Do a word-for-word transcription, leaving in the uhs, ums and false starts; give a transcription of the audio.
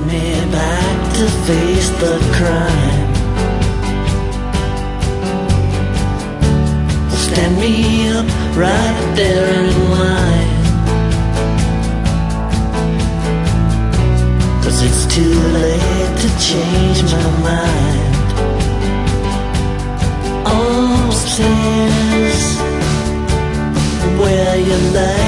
me back to face the crime. Stand me up right there in line, 'cause it's too late to change my mind. Upstairs, where you lay